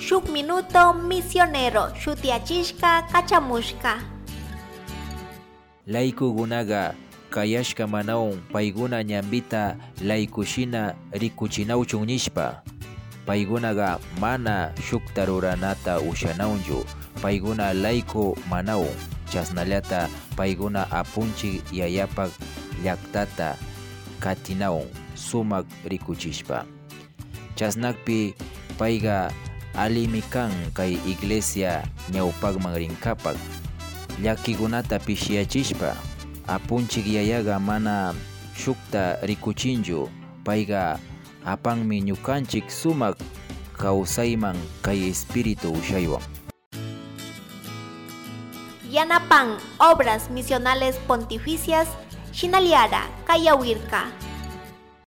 shuk minuto misionero shutiachishka kachamushka. Laykukunaqa kayashka manawan paykuna ñambita laykushina rikuchinawchun nishpa. Paykunaqa mana shukta ruranata ushanawnchu, paykuna layku manawan. Chasnallata paykuna apunchik yayapak llaktata katinawan sumak rikuchishpa. Chasnakpi payqa alimi kan kay iglesia ñawpakman rinkapak. Llakikunata pishiachishpa, apunchik yayaga mana shukta rikuchinchu, payqa apanmi ñukanchik sumak kawsayman kay espiritu ushaywan. Yanapan Obras Misionales Pontificias Shinaliara Kayawirka.